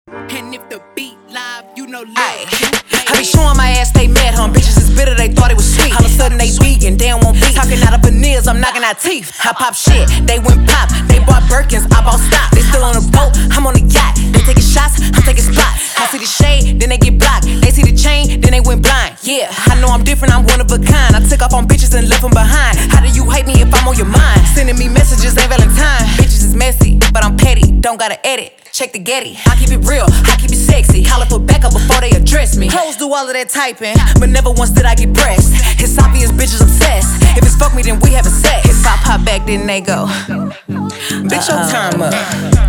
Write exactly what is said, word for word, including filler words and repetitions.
And if the beat live, you know Ay, I be showing my ass they met him. Bitches is bitter, they thought it was sweet. All of a sudden they vegan, they don't want beef. Talking out of veneers, I'm knocking out teeth. I pop shit, they went pop. They bought Birkins, I bought stock. They still on the boat, I'm on the yacht. They taking shots, I'm taking spots. I see the shade, then they get blocked. They see the chain, then they went blind. Yeah, I know I'm different, I'm one of a kind. I took off on bitches and left them behind. How do you hate me if I'm on your mind? Sending me messages, ain't Valentine. Bitches is messy, but I'm petty, don't gotta edit. Check the Getty, I keep it real, I keep it sexy. Holla for backup before they address me. Hoes do all of that typing, but never once did I get pressed. It's obvious bitches obsessed. If it's fuck me, then we having sex. If I pop back, then they go, bitch, your time up.